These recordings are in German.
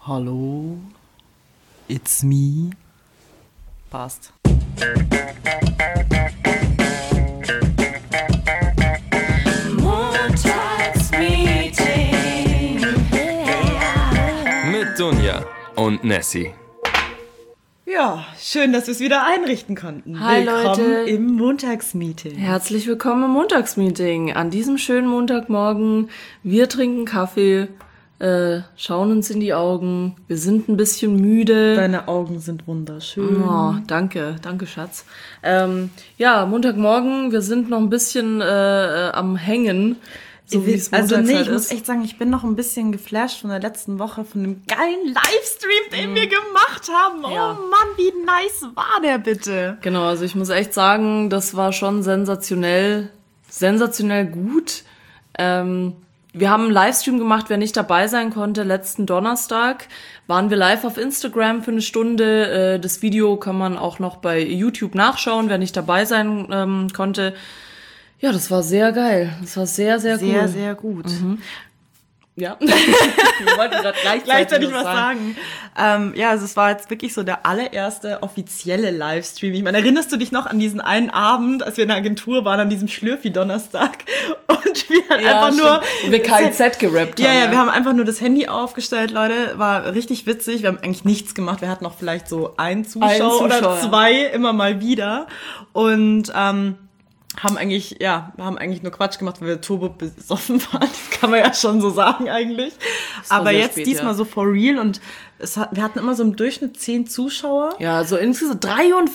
Hallo, it's me. Passt. Montagsmeeting. Mit Dunja und Nessie. Ja, schön, dass wir es wieder einrichten konnten. Hi, willkommen Leute. im Montagsmeeting. Herzlich willkommen im Montagsmeeting. An diesem schönen Montagmorgen. Wir trinken Kaffee, schauen uns in die Augen. Wir sind ein bisschen müde. Deine Augen sind wunderschön. Oh, danke, Schatz. Ja, Montagmorgen, wir sind noch ein bisschen am Hängen. So wie es Also Montagszeit ich muss ist. echt sagen, ich bin noch ein bisschen geflasht von der letzten Woche, von dem geilen Livestream, den wir gemacht haben. Ja. Oh Mann, wie nice war der bitte? Genau, also ich muss echt sagen, das war schon sensationell gut. Wir haben einen Livestream gemacht, wer nicht dabei sein konnte. Letzten Donnerstag waren wir live auf Instagram für eine Stunde. Das Video kann man auch noch bei YouTube nachschauen, wer nicht dabei sein konnte. Ja, das war sehr geil. Das war sehr, sehr cool. Sehr, sehr gut. Ja. Wir wollten gerade Gleichzeitig was sagen. Ja, also es war jetzt wirklich so der allererste offizielle Livestream. Ich meine, erinnerst du dich noch an diesen einen Abend, als wir in der Agentur waren, an diesem Schlürfi-Donnerstag und wir einfach nur... Und wir KIZ gerappt haben. Ja, wir haben einfach nur das Handy aufgestellt, Leute. War richtig witzig. Wir haben eigentlich nichts gemacht. Wir hatten auch vielleicht so einen Zuschauer oder zwei immer mal wieder. Und haben eigentlich nur Quatsch gemacht, weil wir turbo besoffen waren. Das kann man ja schon so sagen eigentlich. Aber jetzt spät, diesmal so for real und wir hatten immer so im Durchschnitt 10 Zuschauer. Ja, so insgesamt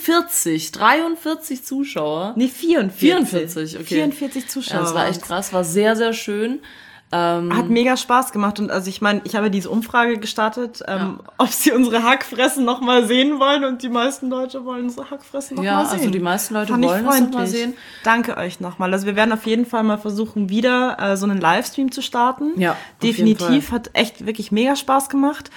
43 Zuschauer. Nee, 44, okay. 44 Zuschauer. Ja, das war echt krass, war sehr, sehr schön. Hat mega Spaß gemacht und also ich meine, ich habe ja diese Umfrage gestartet, ob sie unsere Hackfressen noch mal sehen wollen und die meisten Leute wollen unsere Hackfressen noch mal sehen. Ja, also die meisten Leute Fand wollen es noch mal sehen. Danke euch nochmal. Also wir werden auf jeden Fall mal versuchen, wieder so einen Livestream zu starten. Ja, definitiv. Hat echt wirklich mega Spaß gemacht.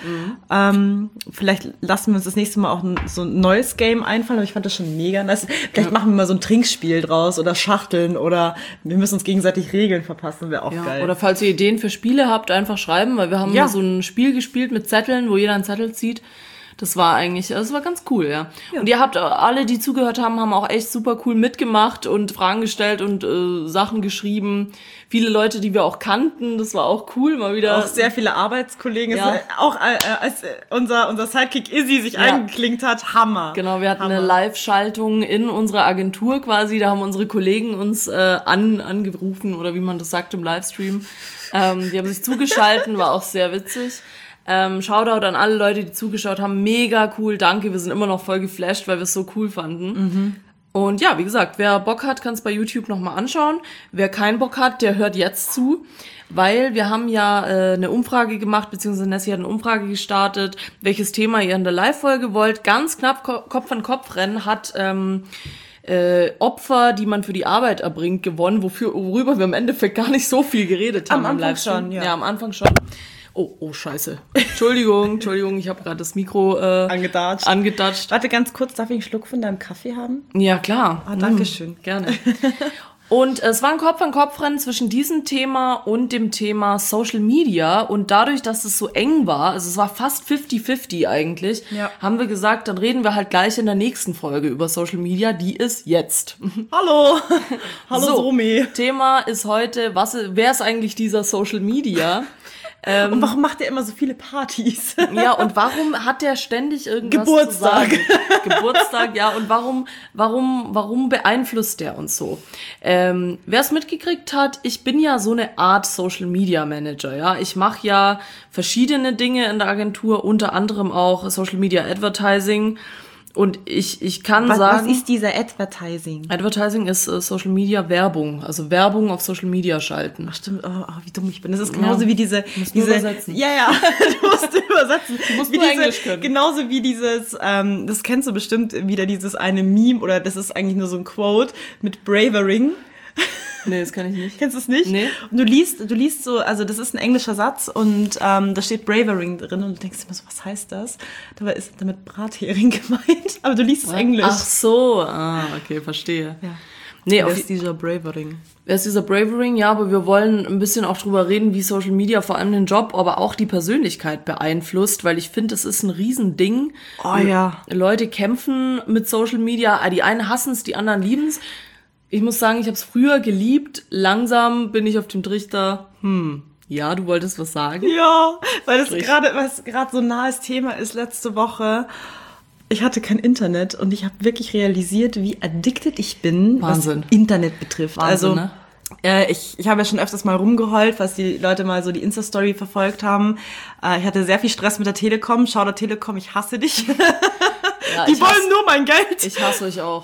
Vielleicht lassen wir uns das nächste Mal auch so ein neues Game einfallen, aber ich fand das schon mega nice. Vielleicht machen wir mal so ein Trinkspiel draus oder Schachteln oder wir müssen uns gegenseitig Regeln verpassen, wäre auch geil. Oder falls ihr Ideen für Spiele habt, einfach schreiben, weil wir haben mal so ein Spiel gespielt mit Zetteln, wo jeder einen Zettel zieht. Das war ganz cool, ja. Und ihr habt alle, die zugehört haben, haben auch echt super cool mitgemacht und Fragen gestellt und Sachen geschrieben. Viele Leute, die wir auch kannten, das war auch cool, mal wieder. Auch sehr viele Arbeitskollegen. Ja. Auch als unser Sidekick Izzy sich eingeklinkt hat, Hammer. Genau, wir hatten eine Live-Schaltung in unserer Agentur quasi, da haben unsere Kollegen uns angerufen oder wie man das sagt im Livestream. Die haben sich zugeschalten, war auch sehr witzig. Shoutout an alle Leute, die zugeschaut haben. Mega cool, danke. Wir sind immer noch voll geflasht, weil wir es so cool fanden. Und ja, wie gesagt, wer Bock hat, kann es bei YouTube nochmal anschauen. Wer keinen Bock hat, der hört jetzt zu. Weil wir haben ja eine Umfrage gemacht, beziehungsweise Nessie hat eine Umfrage gestartet, welches Thema ihr in der Live-Folge wollt. Ganz knapp Kopf-an-Kopf-Rennen hat Opfer, die man für die Arbeit erbringt, gewonnen, worüber wir im Endeffekt gar nicht so viel geredet haben. Am Anfang schon, ja. Ja, am Anfang schon. Oh, scheiße. Entschuldigung, ich habe gerade das Mikro angedatscht. Warte ganz kurz, darf ich einen Schluck von deinem Kaffee haben? Ja, klar. Dankeschön. Gerne. Und es war ein Kopf-an-Kopf-Rennen zwischen diesem Thema und dem Thema Social Media. Und dadurch, dass es so eng war, also es war fast 50-50 eigentlich, haben wir gesagt, dann reden wir halt gleich in der nächsten Folge über Social Media. Die ist jetzt. Hallo So, Somi. Thema ist heute, wer ist eigentlich dieser Social Media? Und warum macht er immer so viele Partys? Ja, und warum hat der ständig irgendwas Geburtstag. zu sagen? Geburtstag, ja, und warum beeinflusst der uns so? Wer es mitgekriegt hat, ich bin ja so eine Art Social Media Manager, ja. Ich mache ja verschiedene Dinge in der Agentur, unter anderem auch Social Media Advertising. Und ich kann sagen... Was ist dieser Advertising? Advertising ist Social Media Werbung, also Werbung auf Social Media schalten. Ach stimmt, wie dumm ich bin. Das ist genauso wie diese... übersetzen. Ja, du musst übersetzen. Du musst nur Englisch können. Genauso wie dieses, das kennst du bestimmt wieder, dieses eine Meme, oder das ist eigentlich nur so ein Quote mit Bravering. Nee, das kann ich nicht. Kennst du es nicht? Nee. Und du liest so, also das ist ein englischer Satz und da steht Bravering drin und du denkst immer so, was heißt das? Dabei ist damit Brathering gemeint, aber du liest es Englisch. Ach so, okay, verstehe. Ja. Nee, Wer ist dieser Bravering? Wer ist dieser Bravering? Ja, aber wir wollen ein bisschen auch drüber reden, wie Social Media vor allem den Job, aber auch die Persönlichkeit beeinflusst, weil ich finde, das ist ein Riesending. Oh ja. Leute kämpfen mit Social Media, die einen hassen es, die anderen lieben es. Ich muss sagen, ich habe es früher geliebt, langsam bin ich auf dem Trichter, ja, du wolltest was sagen? Ja, weil das gerade so ein nahes Thema ist letzte Woche. Ich hatte kein Internet und ich habe wirklich realisiert, wie addicted ich bin, Wahnsinn. was Internet betrifft. Wahnsinn, also, ne? Ich habe ja schon öfters mal rumgeheult, was die Leute mal so die Insta-Story verfolgt haben. Ich hatte sehr viel Stress mit der Telekom. Schau der Telekom, ich hasse dich. Ja, die wollen nur mein Geld. Ich hasse euch auch.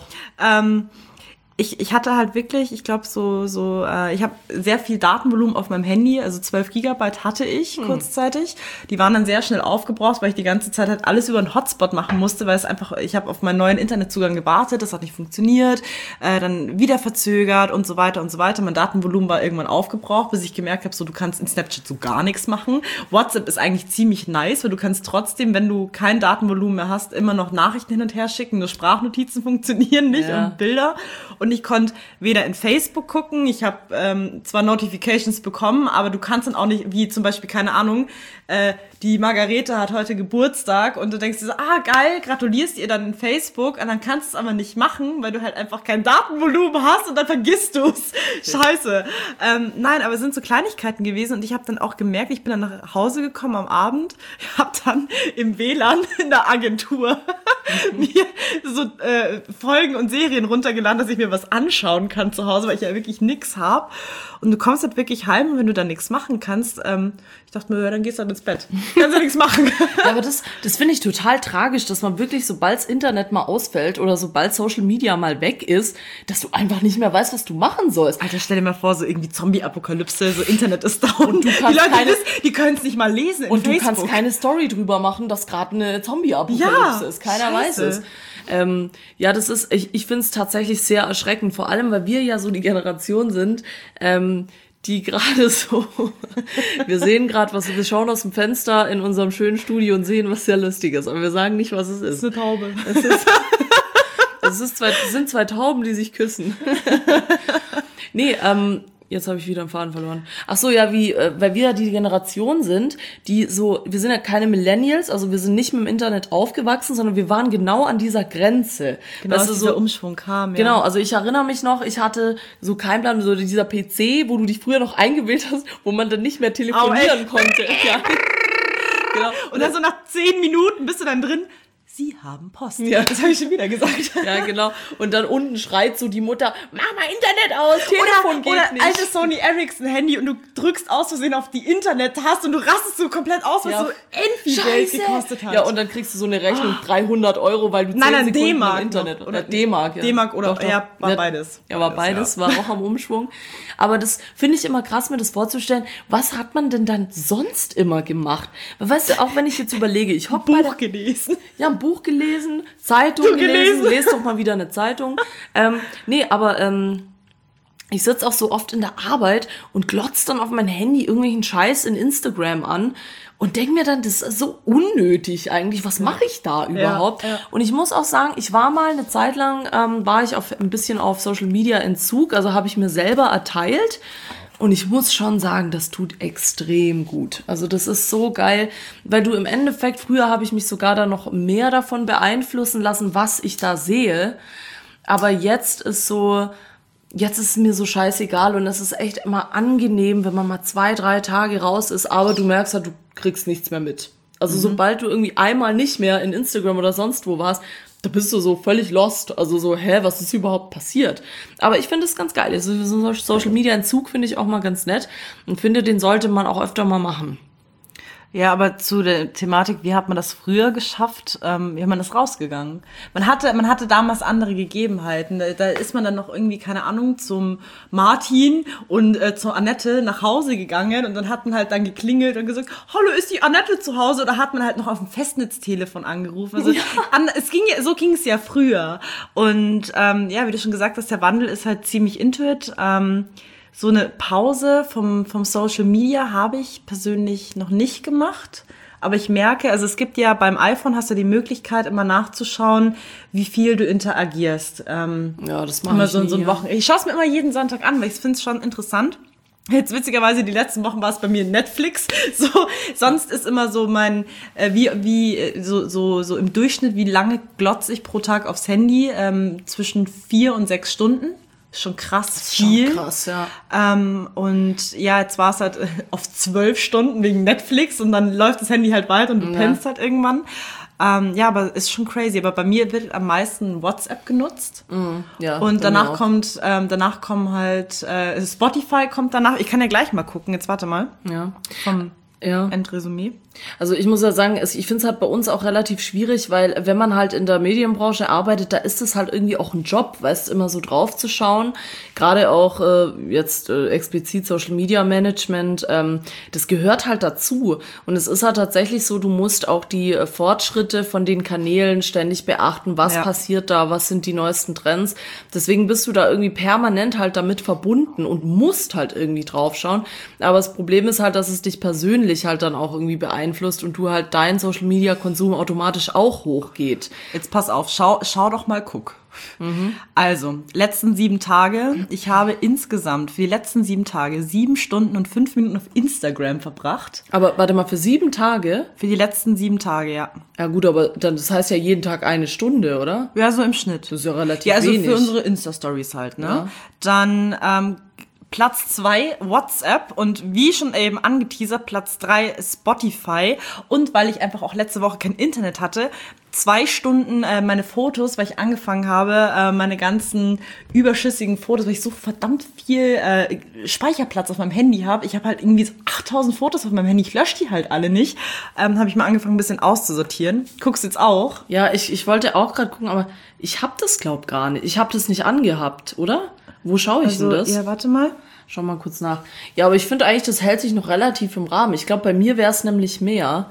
Ich hatte halt wirklich, ich glaube ich habe sehr viel Datenvolumen auf meinem Handy, also 12 Gigabyte hatte ich kurzzeitig. Die waren dann sehr schnell aufgebraucht, weil ich die ganze Zeit halt alles über einen Hotspot machen musste, weil es einfach, ich habe auf meinen neuen Internetzugang gewartet, das hat nicht funktioniert, dann wieder verzögert und so weiter und so weiter. Mein Datenvolumen war irgendwann aufgebraucht, bis ich gemerkt habe, so du kannst in Snapchat so gar nichts machen. WhatsApp ist eigentlich ziemlich nice, weil du kannst trotzdem, wenn du kein Datenvolumen mehr hast, immer noch Nachrichten hin und her schicken, nur Sprachnotizen funktionieren nicht und Bilder. Und ich konnte weder in Facebook gucken, ich habe zwar Notifications bekommen, aber du kannst dann auch nicht, wie zum Beispiel, keine Ahnung, die Margarete hat heute Geburtstag und du denkst dir so, geil, gratulierst ihr dann in Facebook und dann kannst du es aber nicht machen, weil du halt einfach kein Datenvolumen hast und dann vergisst du es. Scheiße. Nein, aber es sind so Kleinigkeiten gewesen und ich habe dann auch gemerkt, ich bin dann nach Hause gekommen am Abend, habe dann im WLAN in der Agentur mir so Folgen und Serien runtergeladen, dass ich mir was anschauen kann zu Hause, weil ich ja wirklich nix habe. Und du kommst halt wirklich heim und wenn du da nichts machen kannst, ich dachte mir, ja, dann gehst du halt ins Bett. Kannst du nichts machen. Ja, aber das finde ich total tragisch, dass man wirklich, sobald das Internet mal ausfällt oder sobald Social Media mal weg ist, dass du einfach nicht mehr weißt, was du machen sollst. Alter, stell dir mal vor, so irgendwie Zombie-Apokalypse, so Internet ist down. Und du kannst die Leute, die können es nicht mal lesen in und Facebook. du kannst keine Story drüber machen, dass gerade eine Zombie-Apokalypse ist. Keiner weiß es. Ja, das ist, ich finde es tatsächlich sehr erschreckend, vor allem, weil wir ja so die Generation sind, die gerade so, wir sehen gerade, wir schauen aus dem Fenster in unserem schönen Studio und sehen was sehr Lustiges, aber wir sagen nicht, was es ist. Das ist eine Taube. Es sind zwei Tauben, die sich küssen. Nee, jetzt habe ich wieder einen Faden verloren. Ach so, ja, weil wir ja die Generation sind, wir sind ja keine Millennials, also wir sind nicht mit dem Internet aufgewachsen, sondern wir waren genau an dieser Grenze. Genau, als dieser Umschwung kam, ja. Genau, also ich erinnere mich noch, ich hatte so keinen Plan, so dieser PC, wo du dich früher noch eingewählt hast, wo man dann nicht mehr telefonieren konnte. Ja. Genau. Und dann so nach 10 Minuten bist du dann drin, Sie haben Post. Ja. Das habe ich schon wieder gesagt. Ja, genau. Und dann unten schreit so die Mutter, mach mal Internet aus, Telefon geht oder nicht. altes Sony Ericsson Handy und du drückst aus Versehen auf die Internet-Taste und du rastest so komplett aus, was so endlich Geld gekostet hat. Ja, und dann kriegst du so eine Rechnung, 300 €, weil du 10 Sekunden D-Mark im Internet... Oder D-Mark, ja. D-Mark oder, Doch. ja, war beides. Ja, war beides, war auch am Umschwung. Aber das finde ich immer krass, mir das vorzustellen. Was hat man denn dann sonst immer gemacht? Weißt du, auch wenn ich jetzt überlege, ich hocke bei Buch gelesen. Ja, ein Buch gelesen, Zeitung gelesen, lest doch mal wieder eine Zeitung. Ich sitze auch so oft in der Arbeit und glotze dann auf mein Handy irgendwelchen Scheiß in Instagram an und denke mir dann, das ist so unnötig eigentlich. Was mache ich da überhaupt? Ja. Und ich muss auch sagen, ich war mal eine Zeit lang, war ich ein bisschen auf Social Media Entzug, also habe ich mir selber erteilt. Und ich muss schon sagen, das tut extrem gut. Also das ist so geil, weil du im Endeffekt, früher habe ich mich sogar da noch mehr davon beeinflussen lassen, was ich da sehe. Aber jetzt ist es mir so scheißegal und es ist echt immer angenehm, wenn man mal 2-3 Tage raus ist, aber du merkst halt, du kriegst nichts mehr mit. Also sobald du irgendwie einmal nicht mehr in Instagram oder sonst wo warst, da bist du so völlig lost. Also so, was ist überhaupt passiert? Aber ich finde es ganz geil. Also so ein Social-Media-Entzug finde ich auch mal ganz nett und finde, den sollte man auch öfter mal machen. Ja, aber zu der Thematik, wie hat man das früher geschafft? Wie hat man das rausgegangen? Man hatte damals andere Gegebenheiten. Da ist man dann noch irgendwie, keine Ahnung, zum Martin und zur Annette nach Hause gegangen und dann hat man halt dann geklingelt und gesagt, hallo, ist die Annette zu Hause? Oder hat man halt noch auf dem Festnetztelefon angerufen? Also so ging es ja früher. Und wie du schon gesagt hast, der Wandel ist halt ziemlich intuit. So eine Pause vom Social Media habe ich persönlich noch nicht gemacht, aber ich merke, also es gibt ja beim iPhone hast du die Möglichkeit, immer nachzuschauen, wie viel du interagierst. Ja, das mache immer ich so in nie, so ja. Wochen. Ich schaue es mir immer jeden Sonntag an, weil ich finde es schon interessant. Jetzt witzigerweise, die letzten Wochen war es bei mir Netflix. So, sonst ist immer so mein, so im Durchschnitt, wie lange glotze ich pro Tag aufs Handy? Zwischen 4 und 6 Stunden. Ist schon krass viel. Schon krass, ja. Und ja, jetzt war es halt auf 12 Stunden wegen Netflix und dann läuft das Handy halt weiter und du pennst halt irgendwann. Ja, aber ist schon crazy. Aber bei mir wird am meisten WhatsApp genutzt. Ja, Und bei mir danach auch. danach kommen halt, Spotify kommt danach. Ich kann ja gleich mal gucken. Jetzt warte mal. Ja. Vom Ja. Endresümee. Also ich muss ja sagen, ich finde es halt bei uns auch relativ schwierig, weil wenn man halt in der Medienbranche arbeitet, da ist es halt irgendwie auch ein Job, weißt, immer so drauf zu schauen. Gerade auch jetzt explizit Social Media Management, das gehört halt dazu. Und es ist halt tatsächlich so, du musst auch die Fortschritte von den Kanälen ständig beachten, was passiert da, was sind die neuesten Trends. Deswegen bist du da irgendwie permanent halt damit verbunden und musst halt irgendwie draufschauen. Aber das Problem ist halt, dass es dich persönlich halt dann auch irgendwie beeinflusst und du halt dein Social-Media-Konsum automatisch auch hochgeht. Jetzt pass auf, schau doch mal, guck. Also, letzten 7 Tage. Ich habe insgesamt für die letzten 7 Tage 7 Stunden und 5 Minuten auf Instagram verbracht. Aber warte mal, für 7 Tage? Für die letzten 7 Tage, ja. Ja gut, aber dann, das heißt ja jeden Tag 1 Stunde, oder? Ja, so im Schnitt. Das ist ja relativ Ja, also wenig. für unsere Insta-Stories halt, ne? Ja. Dann Platz 2 WhatsApp und wie schon eben angeteasert, Platz 3 Spotify. Und weil ich einfach auch letzte Woche kein Internet hatte, 2 Stunden meine Fotos, weil ich angefangen habe, meine ganzen überschüssigen Fotos, weil ich so verdammt viel Speicherplatz auf meinem Handy habe. Ich habe halt irgendwie so 8000 Fotos auf meinem Handy, ich lösche die halt alle nicht. Habe ich mal angefangen, ein bisschen auszusortieren. Guckst du jetzt auch? Ja, ich wollte auch gerade gucken, aber ich hab das glaub gar nicht. Ich hab das nicht angehabt, oder? Wo schaue ich denn das? Ja, warte mal. Schau mal kurz nach. Ja, aber ich finde eigentlich, das hält sich noch relativ im Rahmen. Ich glaube, bei mir wäre es nämlich mehr.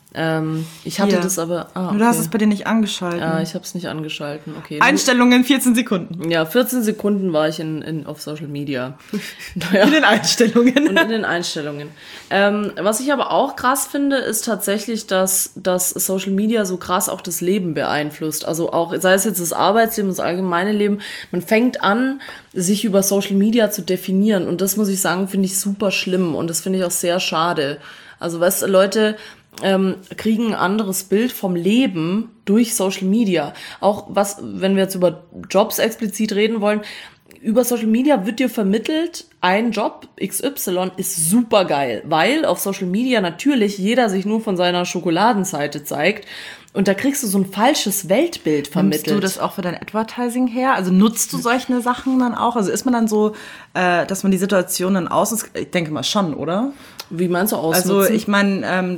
Ich hatte Hier. das aber... okay. Du hast es bei dir nicht angeschalten. Ja, ich habe es nicht angeschalten. Okay. Einstellungen 14 Sekunden. Ja, 14 Sekunden war ich auf Social Media. Naja. In den Einstellungen. Und in den Einstellungen. Was ich aber auch krass finde, ist tatsächlich, dass Social Media so krass auch das Leben beeinflusst. Also auch, sei es jetzt das Arbeitsleben, das allgemeine Leben. Man fängt an, sich über Social Media zu definieren. Und das muss ich sagen, finde ich super schlimm. Und das finde ich auch sehr schade. Also, weißt du, Leute kriegen ein anderes Bild vom Leben durch Social Media. Auch wenn wir jetzt über Jobs explizit reden wollen, über Social Media wird dir vermittelt, ein Job XY ist super geil, weil auf Social Media natürlich jeder sich nur von seiner Schokoladenseite zeigt und da kriegst du so ein falsches Weltbild vermittelt. Nimmst du das auch für dein Advertising her? Also nutzt du solche Sachen dann auch? Also ist man dann so, dass man die Situation dann ausnutzt? Ich denke mal schon, oder? Wie meinst du ausnutzen? Also ich meine,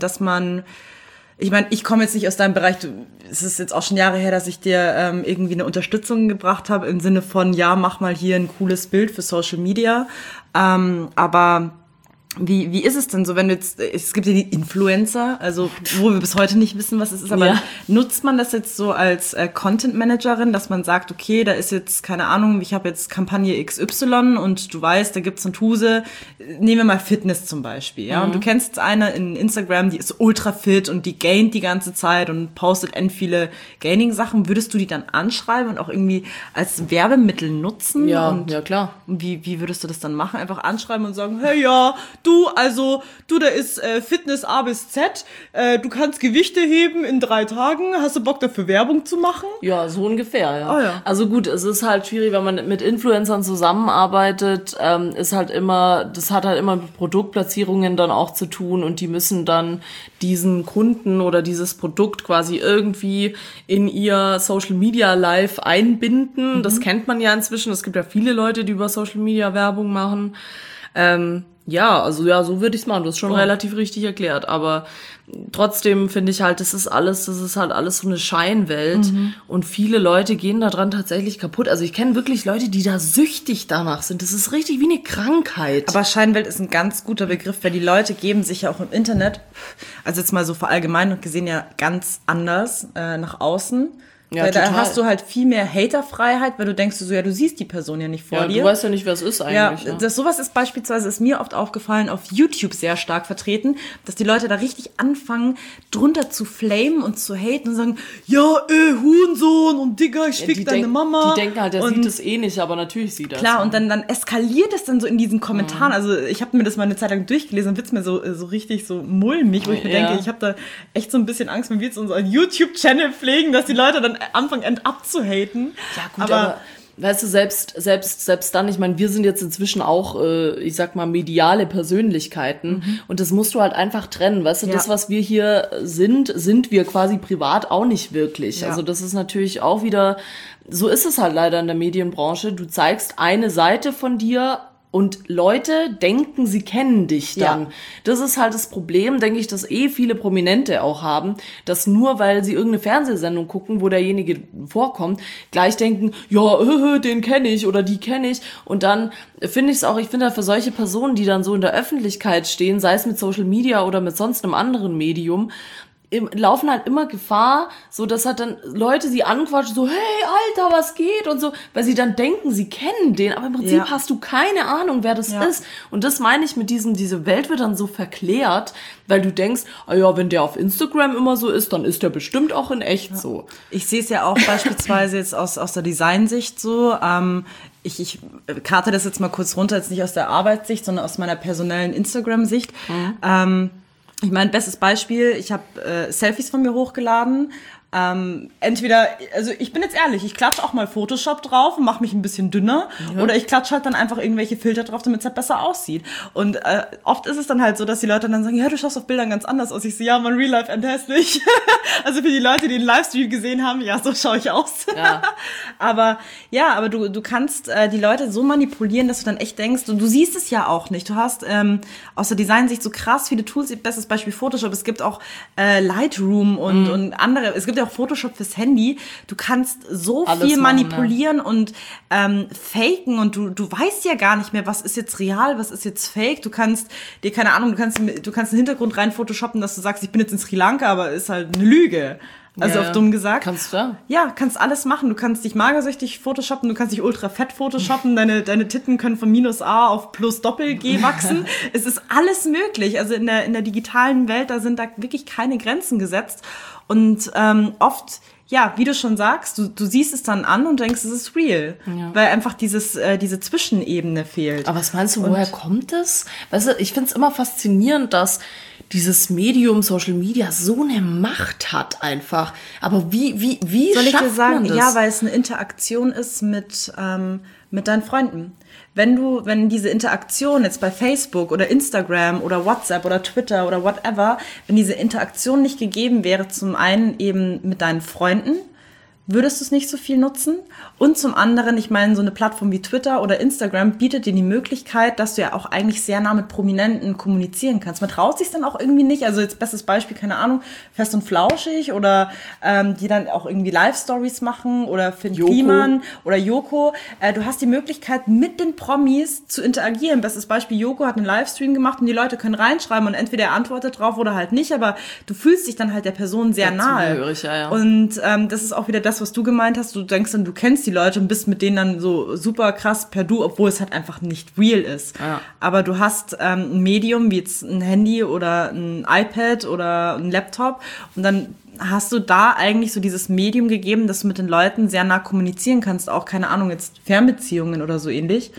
ich komme jetzt nicht aus deinem Bereich, es ist jetzt auch schon Jahre her, dass ich dir irgendwie eine Unterstützung gebracht habe, im Sinne von, ja, mach mal hier ein cooles Bild für Social Media, aber wie ist es denn so, wenn du jetzt, es gibt ja die Influencer, also wo wir bis heute nicht wissen, was es ist, aber nutzt man das jetzt so als Content Managerin, dass man sagt, okay, da ist jetzt, keine Ahnung, ich habe jetzt Kampagne XY und du weißt, da gibt's eine Tuse, nehmen wir mal Fitness zum Beispiel, ja, und du kennst jetzt eine in Instagram, die ist ultra fit und die gaint die ganze Zeit und postet viele Gaining-Sachen, würdest du die dann anschreiben und auch irgendwie als Werbemittel nutzen? Ja, und ja klar. Wie würdest du das dann machen? Einfach anschreiben und sagen, hey, ja, da ist Fitness A bis Z, du kannst Gewichte heben in 3 Tagen, hast du Bock dafür Werbung zu machen? Ja, so ungefähr, ja. Ah, ja. Also gut, es ist halt schwierig, wenn man mit Influencern zusammenarbeitet, das hat halt immer mit Produktplatzierungen dann auch zu tun und die müssen dann diesen Kunden oder dieses Produkt quasi irgendwie in ihr Social Media Live einbinden. Das kennt man ja inzwischen. Es gibt ja viele Leute, die über Social Media Werbung machen. So würde ich es machen. Du hast schon relativ richtig erklärt. Aber trotzdem finde ich halt, das ist halt alles so eine Scheinwelt. Und viele Leute gehen da dran tatsächlich kaputt. Also ich kenne wirklich Leute, die da süchtig danach sind. Das ist richtig wie eine Krankheit. Aber Scheinwelt ist ein ganz guter Begriff, weil die Leute geben sich ja auch im Internet, also jetzt mal so verallgemeinert gesehen, ja ganz anders nach außen. Ja, weil da total. hast du halt viel mehr Haterfreiheit, weil du denkst so, ja, du siehst die Person ja nicht vor dir. Du weißt ja nicht, wer es ist eigentlich. Ja, sowas ist beispielsweise, ist mir oft aufgefallen, auf YouTube sehr stark vertreten, dass die Leute da richtig anfangen, drunter zu flamen und zu haten und sagen, ja, Hurensohn und Digga, ich fick deine Mama. Die denken halt, der sieht es eh nicht, aber natürlich sieht er es. Klar, und dann eskaliert es dann so in diesen Kommentaren. Also ich habe mir das mal eine Zeit lang durchgelesen und wird's mir so richtig so mulmig, wo ich mir denke, ich habe da echt so ein bisschen Angst, wenn wir jetzt unseren YouTube-Channel pflegen, dass die Leute dann anfangen abzuhaten. Ja gut, aber weißt du, selbst dann, ich meine, wir sind jetzt inzwischen auch, ich sag mal, mediale Persönlichkeiten und das musst du halt einfach trennen, weißt du, das, was wir hier sind wir quasi privat auch nicht wirklich. Ja. Also das ist natürlich auch wieder, so ist es halt leider in der Medienbranche, du zeigst eine Seite von dir und Leute denken, sie kennen dich dann. Ja. Das ist halt das Problem, denke ich, dass viele Prominente auch haben, dass nur weil sie irgendeine Fernsehsendung gucken, wo derjenige vorkommt, gleich denken, ja, den kenne ich oder die kenne ich. Und dann finde ich halt für solche Personen, die dann so in der Öffentlichkeit stehen, sei es mit Social Media oder mit sonst einem anderen Medium, laufen halt immer Gefahr, so dass halt dann Leute sie anquatschen, so, hey, Alter, was geht? Und so, weil sie dann denken, sie kennen den, aber im Prinzip hast du keine Ahnung, wer das ist. Und das meine ich mit diese Welt wird dann so verklärt, weil du denkst, wenn der auf Instagram immer so ist, dann ist der bestimmt auch in echt so. Ich sehe es ja auch beispielsweise jetzt aus der Designsicht so, ich karte das jetzt mal kurz runter, jetzt nicht aus der Arbeitssicht, sondern aus meiner personellen Instagram-Sicht. Ich meine, bestes Beispiel, ich habe Selfies von mir hochgeladen. Entweder, also ich bin jetzt ehrlich, ich klatsche auch mal Photoshop drauf und mache mich ein bisschen dünner oder ich klatsche halt dann einfach irgendwelche Filter drauf, damit es halt besser aussieht. Und oft ist es dann halt so, dass die Leute dann sagen, ja, du schaust auf Bildern ganz anders aus. Ich so, ja, mein Real Life end hässlich. Also für die Leute, die den Livestream gesehen haben, ja, so schaue ich aus. Ja. aber du kannst die Leute so manipulieren, dass du dann echt denkst, du siehst es ja auch nicht. Du hast aus der Designsicht so krass viele Tools, bestes Beispiel Photoshop, es gibt auch Lightroom und andere, es gibt ja auch Photoshop fürs Handy. Du kannst so alles viel manipulieren und faken und du weißt ja gar nicht mehr, was ist jetzt real, was ist jetzt fake. Du kannst dir, keine Ahnung, du kannst einen Hintergrund rein photoshoppen, dass du sagst, ich bin jetzt in Sri Lanka, aber ist halt eine Lüge. Also auf dumm gesagt. Kannst du? Ja, kannst alles machen. Du kannst dich magersüchtig photoshoppen, du kannst dich ultra fett photoshoppen, deine Titten können von -A auf plus Doppel-G wachsen. Es ist alles möglich. Also in der digitalen Welt, da sind da wirklich keine Grenzen gesetzt. Und oft, ja, wie du schon sagst, du siehst es dann an und denkst, es ist real. Ja. Weil einfach diese Zwischenebene fehlt. Aber was meinst du, woher kommt es? Weißt du, ich find's immer faszinierend, dass dieses Medium Social Media so eine Macht hat einfach. Aber wie soll ich dir sagen, man das? Ja, weil es eine Interaktion ist mit deinen Freunden. Wenn diese Interaktion jetzt bei Facebook oder Instagram oder WhatsApp oder Twitter oder whatever, wenn diese Interaktion nicht gegeben wäre, zum einen eben mit deinen Freunden, würdest du es nicht so viel nutzen. Und zum anderen, ich meine, so eine Plattform wie Twitter oder Instagram bietet dir die Möglichkeit, dass du ja auch eigentlich sehr nah mit Prominenten kommunizieren kannst. Man traut sich dann auch irgendwie nicht. Also jetzt bestes Beispiel, keine Ahnung, Fest und Flauschig oder die dann auch irgendwie Live-Stories machen oder Finn Kliman oder Joko. Du hast die Möglichkeit, mit den Promis zu interagieren. Bestes Beispiel, Joko hat einen Livestream gemacht und die Leute können reinschreiben und entweder er antwortet drauf oder halt nicht, aber du fühlst dich dann halt der Person sehr nahe. Zugehörig, ja. Und das ist auch wieder das, was du gemeint hast. Du denkst dann, du kennst die Leute und bist mit denen dann so super krass per Du, obwohl es halt einfach nicht real ist. Ja. Aber du hast ein Medium wie jetzt ein Handy oder ein iPad oder ein Laptop und dann hast du da eigentlich so dieses Medium gegeben, dass du mit den Leuten sehr nah kommunizieren kannst, auch, keine Ahnung, jetzt Fernbeziehungen oder so ähnlich.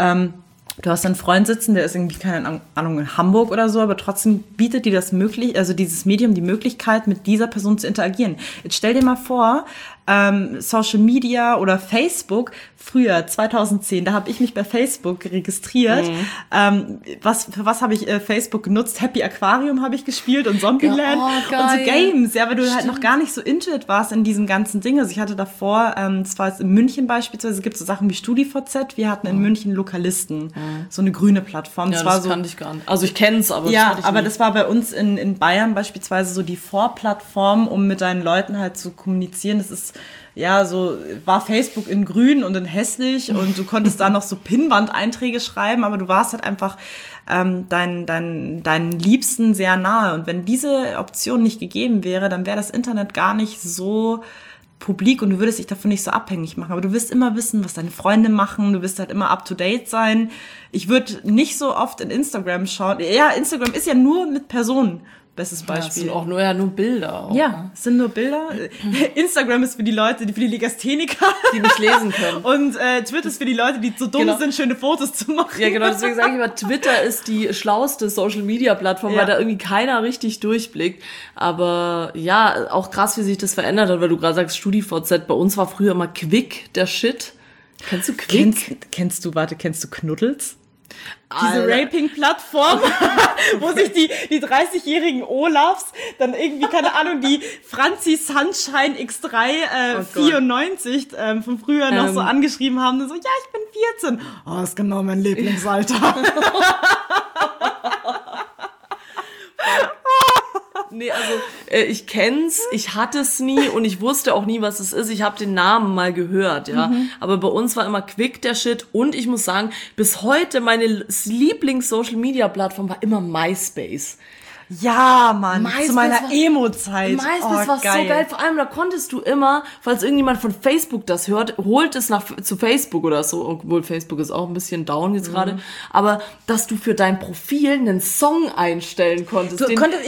Du hast einen Freund sitzen, der ist irgendwie, keine Ahnung, in Hamburg oder so, aber trotzdem bietet dir das also dieses Medium die Möglichkeit, mit dieser Person zu interagieren. Jetzt stell dir mal vor, Social Media oder Facebook, früher, 2010, da habe ich mich bei Facebook registriert. Für was habe ich Facebook genutzt? Happy Aquarium habe ich gespielt und Zombieland und so Games, ja, weil du halt noch gar nicht so into it warst in diesem ganzen Ding. Also ich hatte davor, das war jetzt in München beispielsweise, es gibt so Sachen wie StudiVZ, wir hatten in München Lokalisten, so eine grüne Plattform. Ja, das kannte ich gar nicht. Also ich kenne es, aber ja, aber das war bei uns in Bayern beispielsweise so die Vorplattform, um mit deinen Leuten halt zu kommunizieren. Das ist ja, so war Facebook in grün und in hässlich und du konntest da noch so Pinnwand-Einträge schreiben, aber du warst halt einfach deinen Liebsten sehr nahe. Und wenn diese Option nicht gegeben wäre, dann wäre das Internet gar nicht so publik und du würdest dich davon nicht so abhängig machen. Aber du wirst immer wissen, was deine Freunde machen. Du wirst halt immer up to date sein. Ich würde nicht so oft in Instagram schauen. Ja, Instagram ist ja nur mit Personen. Bestes Beispiel. Ja, es sind auch nur Bilder. Auch, ja, es sind nur Bilder. Instagram ist für die Leute, für die Legastheniker. Die nicht lesen können. Und Twitter ist für die Leute, die so dumm sind, schöne Fotos zu machen. Ja, genau. Deswegen sage ich immer, Twitter ist die schlauste Social-Media-Plattform, weil da irgendwie keiner richtig durchblickt. Aber ja, auch krass, wie sich das verändert hat, weil du gerade sagst, StudiVZ. Bei uns war früher immer Quick der Shit. Kennst du Quick? Kennst du Knuddels? Diese Raping-Plattform, wo sich die 30-jährigen Olafs dann irgendwie, keine Ahnung, die Franzi Sunshine X3 94 von früher noch so angeschrieben haben und so, ja, ich bin 14. Oh, ist genau mein Lieblingsalter. Nee, also ich kenn's, ich hatte es nie und ich wusste auch nie, was es ist. Ich habe den Namen mal gehört, ja. Aber bei uns war immer Quick der Shit und ich muss sagen, bis heute meine Lieblings-Social-Media-Plattform war immer MySpace. Ja, Mann, zu meiner Emo-Zeit. MySpace war so geil. Vor allem, da konntest du immer, falls irgendjemand von Facebook das hört, holt es zu Facebook oder so, obwohl Facebook ist auch ein bisschen down jetzt gerade, aber dass du für dein Profil einen Song einstellen konntest.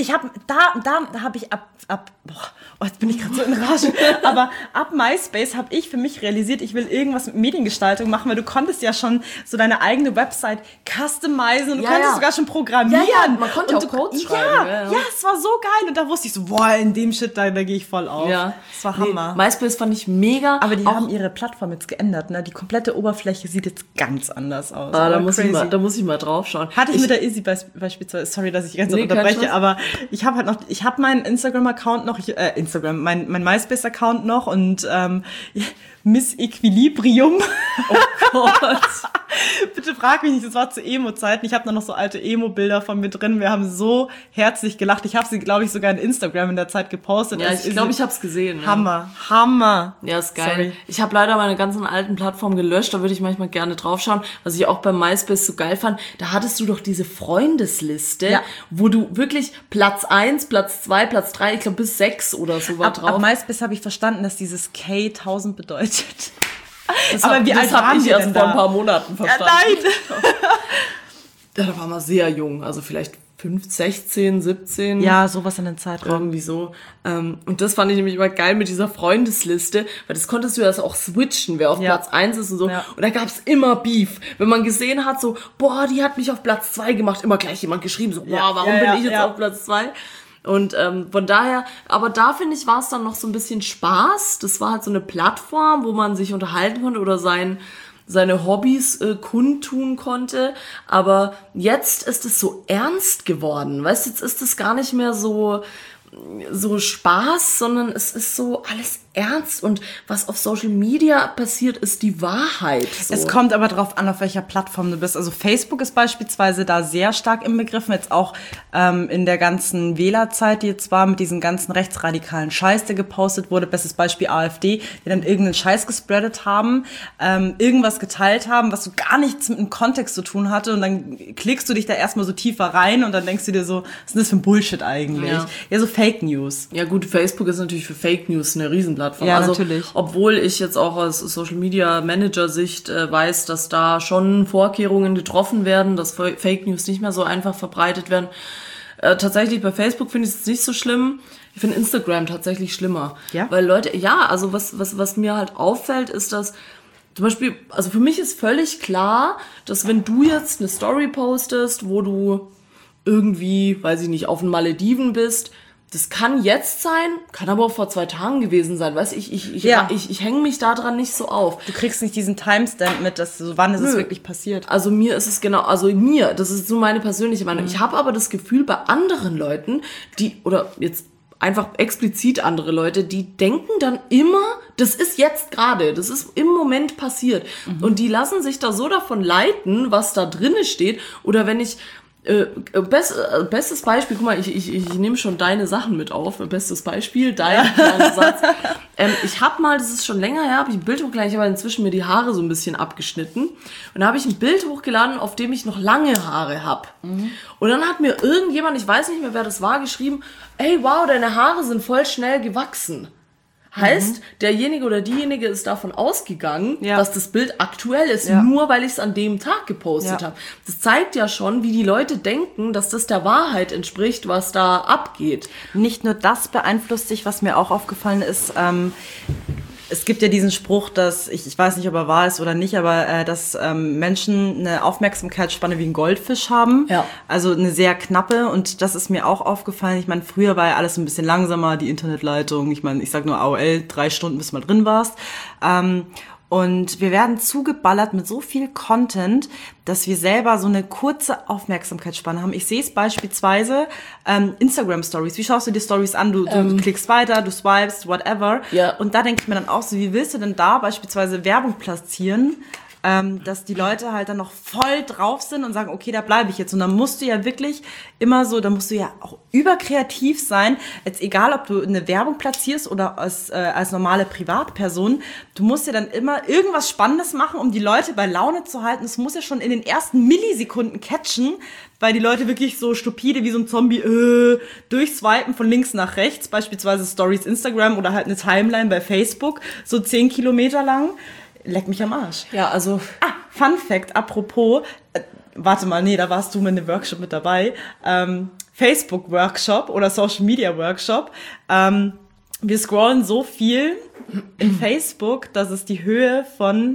Jetzt bin ich gerade so in Rage. Aber ab MySpace habe ich für mich realisiert, ich will irgendwas mit Mediengestaltung machen, weil du konntest ja schon so deine eigene Website customizen und du konntest sogar schon programmieren. Ja, man konnte auch Codes schreiben. Ja, es war so geil und da wusste ich so, boah, in dem Shit, da gehe ich voll auf. Ja. Das war Hammer. MySpace fand ich mega. Aber die haben ihre Plattform jetzt geändert, ne? Die komplette Oberfläche sieht jetzt ganz anders aus. Da muss ich mal drauf schauen. Hatte ich mit der Izzy beispielsweise, sorry, dass ich ganz unterbreche, aber ich habe meinen Instagram-Account noch, mein MySpace-Account noch und Miss Equilibrium. Oh Gott. Bitte frag mich nicht, das war zu Emo-Zeiten. Ich habe da noch so alte Emo-Bilder von mir drin. Wir haben so herzlich gelacht. Ich habe sie, glaube ich, sogar in Instagram in der Zeit gepostet. Ja, ich glaube, ich habe es gesehen. Hammer. Ja, ist geil. Sorry. Ich habe leider meine ganzen alten Plattformen gelöscht. Da würde ich manchmal gerne draufschauen. Was ich auch bei MySpace so geil fand, da hattest du doch diese Freundesliste, wo du wirklich Platz 1, Platz 2, Platz 3, ich glaube bis 6 oder so war drauf. Ab MySpace habe ich verstanden, dass dieses K 1000 bedeutet. Aber wie alt habe ich erst vor ein paar Monaten verstanden? Ja, nein! Ja, da waren wir sehr jung, also vielleicht 16, 17. Ja, sowas in den Zeitraum. Irgendwie so. Und das fand ich nämlich immer geil mit dieser Freundesliste, weil das konntest du ja auch switchen, wer auf Platz 1 ist und so. Ja. Und da gab's immer Beef. Wenn man gesehen hat, so, boah, die hat mich auf Platz 2 gemacht, immer gleich jemand geschrieben, so, boah, warum bin ich jetzt auf Platz 2? Und von daher, aber da finde ich, war es dann noch so ein bisschen Spaß. Das war halt so eine Plattform, wo man sich unterhalten konnte oder seine Hobbys kundtun konnte. Aber jetzt ist es so ernst geworden. Weißt du, jetzt ist es gar nicht mehr so Spaß, sondern es ist so alles ernst und was auf Social Media passiert, ist die Wahrheit. So. Es kommt aber drauf an, auf welcher Plattform du bist. Also Facebook ist beispielsweise da sehr stark inbegriffen, jetzt auch in der ganzen Wählerzeit, die jetzt war, mit diesem ganzen rechtsradikalen Scheiß, der gepostet wurde. Bestes Beispiel AfD, die dann irgendeinen Scheiß gespreadet haben, irgendwas geteilt haben, was so gar nichts mit dem Kontext zu tun hatte und dann klickst du dich da erstmal so tiefer rein und dann denkst du dir so, was ist das für ein Bullshit eigentlich? Ja, so Fake News. Ja gut, Facebook ist natürlich für Fake News eine Riesenplattform. Ja, also, natürlich. Obwohl ich jetzt auch aus Social Media Manager Sicht weiß, dass da schon Vorkehrungen getroffen werden, dass Fake News nicht mehr so einfach verbreitet werden. Tatsächlich bei Facebook finde ich es nicht so schlimm. Ich finde Instagram tatsächlich schlimmer. Ja? Weil Leute, also was mir halt auffällt, ist, dass zum Beispiel, also für mich ist völlig klar, dass wenn du jetzt eine Story postest, wo du irgendwie, weiß ich nicht, auf den Malediven bist, das kann jetzt sein, kann aber auch vor 2 Tagen gewesen sein, weißt du, ich hänge mich daran nicht so auf. Du kriegst nicht diesen Timestamp mit, dass so, wann ist es wirklich passiert. Also mir ist es genau, das ist so meine persönliche Meinung. Ich habe aber das Gefühl, bei anderen Leuten, oder jetzt einfach explizit andere Leute, die denken dann immer, das ist jetzt gerade, das ist im Moment passiert. Und die lassen sich da so davon leiten, was da drinne steht, oder wenn ich bestes Beispiel, guck mal, ich nehme schon deine Sachen mit auf. Bestes Beispiel, dein kleiner Satz. Ich habe mal, das ist schon länger her, habe ich ein Bild hochgeladen, ich habe inzwischen mir die Haare so ein bisschen abgeschnitten. Und da habe ich ein Bild hochgeladen, auf dem ich noch lange Haare habe. Und dann hat mir irgendjemand, ich weiß nicht mehr, wer das war, geschrieben, ey, wow, deine Haare sind voll schnell gewachsen. Heißt, derjenige oder diejenige ist davon ausgegangen, dass das Bild aktuell ist, Ja. nur weil ich es an dem Tag gepostet habe. Das zeigt ja schon, wie die Leute denken, dass das der Wahrheit entspricht, was da abgeht. Nicht nur das beeinflusst dich, was mir auch aufgefallen ist, es gibt ja diesen Spruch, dass, ich weiß nicht, ob er wahr ist oder nicht, aber dass Menschen eine Aufmerksamkeitsspanne wie ein Goldfisch haben. Ja. Also eine sehr knappe, und das ist mir auch aufgefallen. Ich meine, früher war ja alles ein bisschen langsamer, die Internetleitung. Ich meine, ich sag nur AOL, 3 Stunden, bis du mal drin warst. Und wir werden zugeballert mit so viel Content, dass wir selber so eine kurze Aufmerksamkeitsspanne haben. Ich sehe es beispielsweise Instagram-Stories. Wie schaust du dir Stories an? Du klickst weiter, du swipest, whatever. Ja. Und da denke ich mir dann auch so, wie willst du denn da beispielsweise Werbung platzieren, dass die Leute halt dann noch voll drauf sind und sagen, okay, da bleibe ich jetzt. Und dann musst du ja wirklich immer so, da musst du ja auch überkreativ sein. Jetzt egal, ob du eine Werbung platzierst oder als normale Privatperson, du musst ja dann immer irgendwas Spannendes machen, um die Leute bei Laune zu halten. Es muss ja schon in den ersten Millisekunden catchen, weil die Leute wirklich so stupide wie so ein Zombie durchswipen von links nach rechts, beispielsweise Stories Instagram oder halt eine Timeline bei Facebook, so 10 Kilometer lang. Leck mich am Arsch. Ja, also... Fun Fact, apropos, warte mal, nee, da warst du mit dem Workshop mit dabei, Facebook-Workshop oder Social-Media-Workshop. Wir scrollen so viel in Facebook, dass es die Höhe von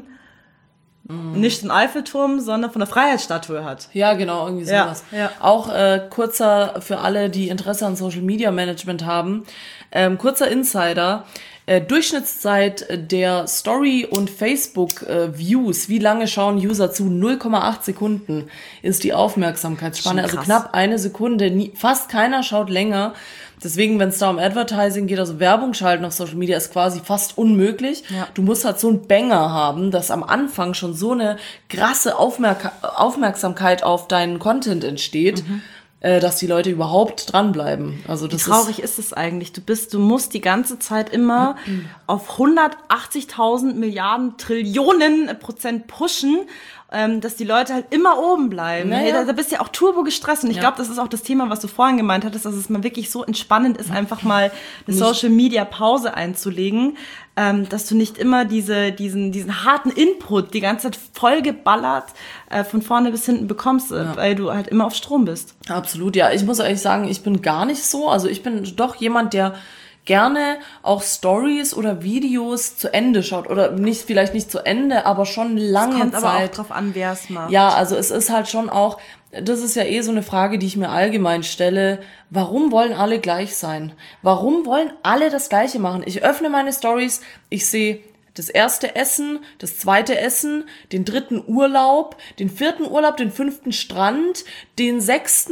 nicht dem Eiffelturm, sondern von der Freiheitsstatue hat. Ja, genau, irgendwie sowas. Ja. Auch kurzer für alle, die Interesse an Social Media Management haben, kurzer Insider. Durchschnittszeit der Story- und Facebook-Views, wie lange schauen User zu? 0,8 Sekunden ist die Aufmerksamkeitsspanne, also knapp 1 Sekunde. Fast keiner schaut länger. Deswegen, wenn es da um Advertising geht, also Werbung schalten auf Social Media, ist quasi fast unmöglich. Ja. Du musst halt so einen Banger haben, dass am Anfang schon so eine krasse Aufmerksamkeit auf deinen Content entsteht, dass die Leute überhaupt dranbleiben. Also das Wie traurig ist es eigentlich? Du musst die ganze Zeit immer auf 180.000 Milliarden Trillionen % pushen, dass die Leute halt immer oben bleiben. Naja. Hey, da bist du ja auch turbo gestresst. Und ich glaube, das ist auch das Thema, was du vorhin gemeint hattest, dass es mal wirklich so entspannend ist, einfach mal eine Social-Media-Pause einzulegen, dass du nicht immer diesen harten Input die ganze Zeit vollgeballert von vorne bis hinten bekommst, weil du halt immer auf Strom bist. Absolut, ja. Ich muss ehrlich sagen, ich bin gar nicht so. Also ich bin doch jemand, der gerne auch Stories oder Videos zu Ende schaut. Oder vielleicht nicht zu Ende, aber schon lange Zeit. Es kommt aber auch drauf an, wer es macht. Ja, also es ist halt schon auch, das ist ja so eine Frage, die ich mir allgemein stelle. Warum wollen alle gleich sein? Warum wollen alle das Gleiche machen? Ich öffne meine Stories, ich sehe das erste Essen, das zweite Essen, den dritten Urlaub, den vierten Urlaub, den fünften Strand, das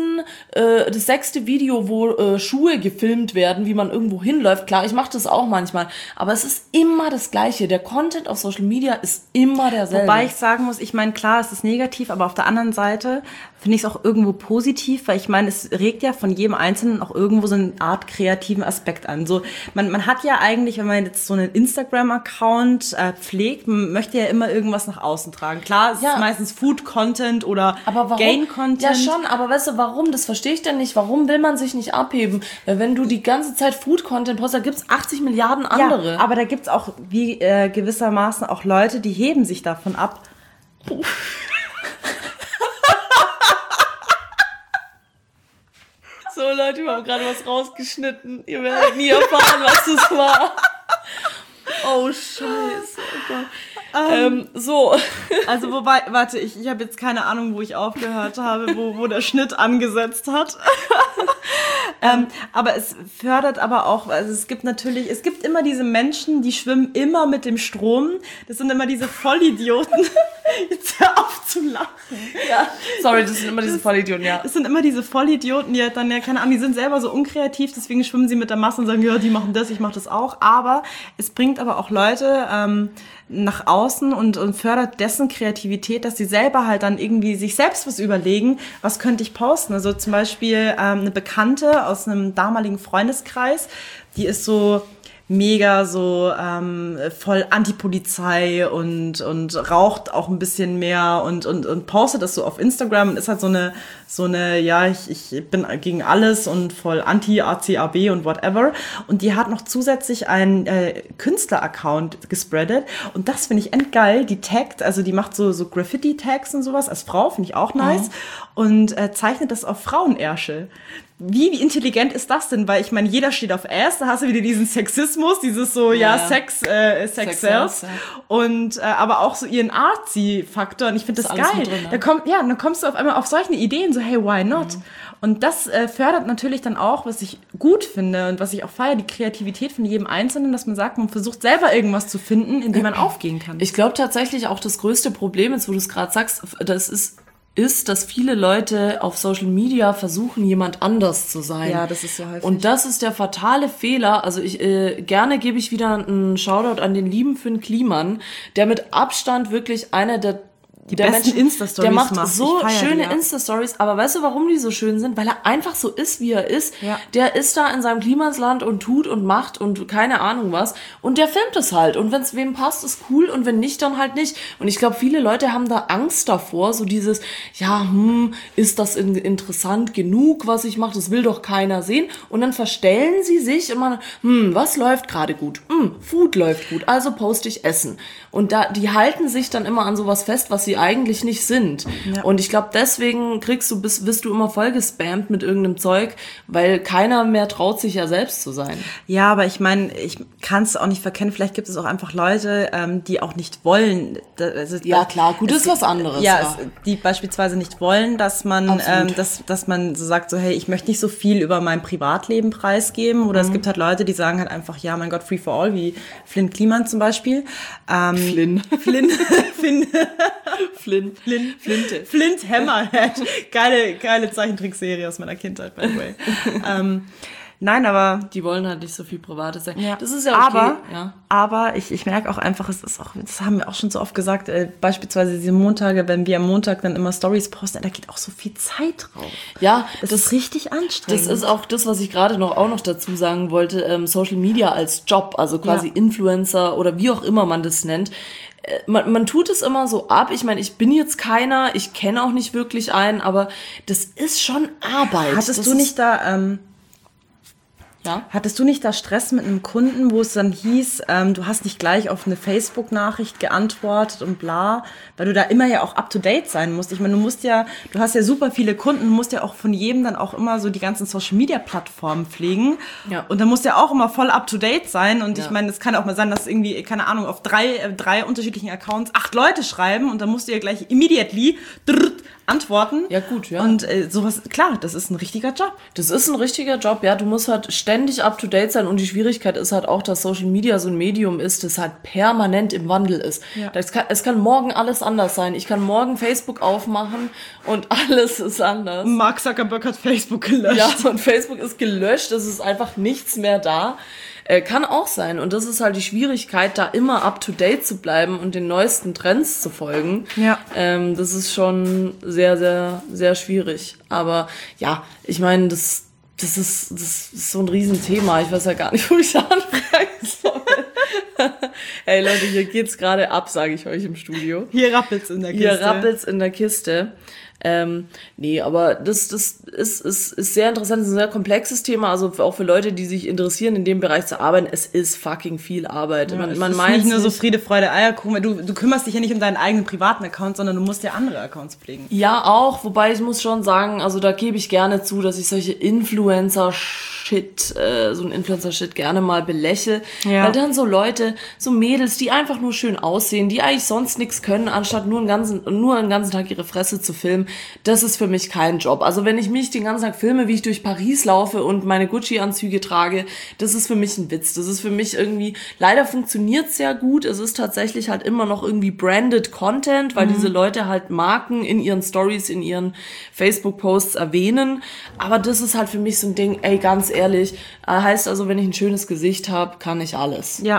sechste Video, wo Schuhe gefilmt werden, wie man irgendwo hinläuft. Klar, ich mache das auch manchmal, aber es ist immer das Gleiche. Der Content auf Social Media ist immer derselbe. Wobei ich sagen muss, ich meine, klar, es ist negativ, aber auf der anderen Seite finde ich es auch irgendwo positiv, weil ich meine, es regt ja von jedem Einzelnen auch irgendwo so eine Art kreativen Aspekt an. So, man hat ja eigentlich, wenn man jetzt so einen Instagram-Account pflegt, man möchte ja immer irgendwas nach außen tragen. Klar, es ist meistens Food-Content oder Gain-Content. Ja schon, aber weißt du, warum? Das verstehe ich denn nicht. Warum will man sich nicht abheben? Weil wenn du die ganze Zeit Food-Content postest, da gibt's 80 Milliarden andere. Ja, aber da gibt's auch wie gewissermaßen auch Leute, die heben sich davon ab. So Leute, wir haben gerade was rausgeschnitten. Ihr werdet nie erfahren, was das war. Oh, scheiße. Oh Gott. So. Also wobei, warte, ich habe jetzt keine Ahnung, wo ich aufgehört habe, wo der Schnitt angesetzt hat. Aber es fördert aber auch, also es gibt immer diese Menschen, die schwimmen immer mit dem Strom. Das sind immer diese Vollidioten. Jetzt hör auf zu lachen. Ja, sorry, das sind immer diese Vollidioten, ja. Es sind immer diese Vollidioten, die halt dann, ja, keine Ahnung, die sind selber so unkreativ, deswegen schwimmen sie mit der Masse und sagen, ja, die machen das, ich mache das auch. Aber es bringt aber auch Leute nach außen und fördert dessen Kreativität, dass sie selber halt dann irgendwie sich selbst was überlegen, was könnte ich posten. Also zum Beispiel eine Bekannte aus einem damaligen Freundeskreis, die ist so mega so voll Anti-Polizei und raucht auch ein bisschen mehr und postet das so auf Instagram und ist halt so eine ja, ich bin gegen alles und voll Anti-ACAB und whatever. Und die hat noch zusätzlich einen Künstler-Account gespreadet und das finde ich endgeil. Die taggt, also die macht so Graffiti-Tags und sowas als Frau, finde ich auch nice. Und zeichnet das auf Frauenärsche. Wie intelligent ist das denn? Weil ich meine, jeder steht auf Ass, da hast du wieder diesen Sexismus, dieses so, Sex sells. Ja. Und aber auch so ihren Artsy-Faktor. Und ich finde das geil. Drin, ne? Dann kommst du auf einmal auf solche Ideen, so hey, why not? Und das fördert natürlich dann auch, was ich gut finde und was ich auch feiere, die Kreativität von jedem Einzelnen, dass man sagt, man versucht selber irgendwas zu finden, in dem man aufgehen kann. Ich glaube tatsächlich auch das größte Problem ist, wo du es gerade sagst, das ist, dass viele Leute auf Social Media versuchen, jemand anders zu sein. Ja, das ist so häufig. Und das ist der fatale Fehler. Also gerne gebe ich wieder einen Shoutout an den lieben Finn Kliman, der mit Abstand wirklich einer der besten Insta-Stories der macht so schöne Insta-Stories, aber weißt du, warum die so schön sind? Weil er einfach so ist, wie er ist. Ja. Der ist da in seinem Klimasland und tut und macht und keine Ahnung was. Und der filmt es halt. Und wenn es wem passt, ist cool. Und wenn nicht, dann halt nicht. Und ich glaube, viele Leute haben da Angst davor. So dieses, ist das interessant genug, was ich mache? Das will doch keiner sehen. Und dann verstellen sie sich immer, was läuft gerade gut? Food läuft gut. Also poste ich Essen. Und die halten sich dann immer an sowas fest, was sie eigentlich nicht sind. Ja. Und ich glaube, deswegen bist du immer voll gespammt mit irgendeinem Zeug, weil keiner mehr traut, sich ja selbst zu sein. Ja, aber ich meine, ich kann es auch nicht verkennen. Vielleicht gibt es auch einfach Leute, die auch nicht wollen. Ja, klar, gut, ist was anderes. Ja, die beispielsweise nicht wollen, dass man dass man so sagt, so hey, ich möchte nicht so viel über mein Privatleben preisgeben. Oder es gibt halt Leute, die sagen halt einfach, ja, mein Gott, free for all, wie Flynn Kliman zum Beispiel. Flint Hammerhead. Geile Zeichentrickserie aus meiner Kindheit, by the way. Nein, aber die wollen halt nicht so viel Privates sagen. Ja. Das ist ja okay. Aber ich merke auch einfach, es ist auch, das haben wir auch schon so oft gesagt, beispielsweise diese Montage, wenn wir am Montag dann immer Stories posten, da geht auch so viel Zeit drauf. Ja, das ist richtig anstrengend. Das ist auch das, was ich gerade auch noch dazu sagen wollte, Social Media als Job, also quasi Influencer oder wie auch immer man das nennt. Man tut es immer so ab. Ich meine, ich bin jetzt keiner, ich kenne auch nicht wirklich einen, aber das ist schon Arbeit. Hattest du nicht da Stress mit einem Kunden, wo es dann hieß, du hast nicht gleich auf eine Facebook-Nachricht geantwortet und bla, weil du da immer ja auch up-to-date sein musst. Ich meine, du hast ja super viele Kunden, du musst ja auch von jedem dann auch immer so die ganzen Social-Media-Plattformen pflegen. Ja. Und dann musst du ja auch immer voll up-to-date sein. Und ich meine, es kann auch mal sein, dass irgendwie, keine Ahnung, auf drei unterschiedlichen Accounts 8 Leute schreiben und dann musst du ja gleich immediately antworten. Ja, gut, ja. Und sowas, klar, das ist ein richtiger Job. Das ist ein richtiger Job, ja. Du musst halt ständig up-to-date sein und die Schwierigkeit ist halt auch, dass Social Media so ein Medium ist, das halt permanent im Wandel ist. Ja. Es kann morgen alles anders sein. Ich kann morgen Facebook aufmachen und alles ist anders. Mark Zuckerberg hat Facebook gelöscht. Ja, und Facebook ist gelöscht, es ist einfach nichts mehr da. Kann auch sein. Und das ist halt die Schwierigkeit, da immer up-to-date zu bleiben und den neuesten Trends zu folgen. Ja. Das ist schon sehr, sehr, sehr schwierig. Aber ja, ich meine, das ist so ein Riesenthema. Ich weiß ja gar nicht, wo ich anfangen soll. Hey Leute, hier geht's gerade ab, sage ich euch im Studio. Hier rappelt's in der Kiste. Nee, aber das ist sehr interessant, es ist ein sehr komplexes Thema, also auch für Leute, die sich interessieren, in dem Bereich zu arbeiten, es ist fucking viel Arbeit. Ja, man meint nicht nur so Friede, Freude, Eierkuchen, du kümmerst dich ja nicht um deinen eigenen privaten Account, sondern du musst ja andere Accounts pflegen. Ja, auch, wobei ich muss schon sagen, also da gebe ich gerne zu, dass ich solche Influencer-Shit gerne mal belächle, weil dann so Leute, so Mädels, die einfach nur schön aussehen, die eigentlich sonst nichts können, anstatt nur einen ganzen Tag ihre Fresse zu filmen, das ist für mich kein Job. Also wenn ich mich den ganzen Tag filme, wie ich durch Paris laufe und meine Gucci-Anzüge trage, das ist für mich ein Witz. Das ist für mich irgendwie, leider funktioniert es sehr gut. Es ist tatsächlich halt immer noch irgendwie branded Content, weil diese Leute halt Marken in ihren Stories, in ihren Facebook-Posts erwähnen. Aber das ist halt für mich so ein Ding, ey, ganz ehrlich, heißt also, wenn ich ein schönes Gesicht habe, kann ich alles. Ja.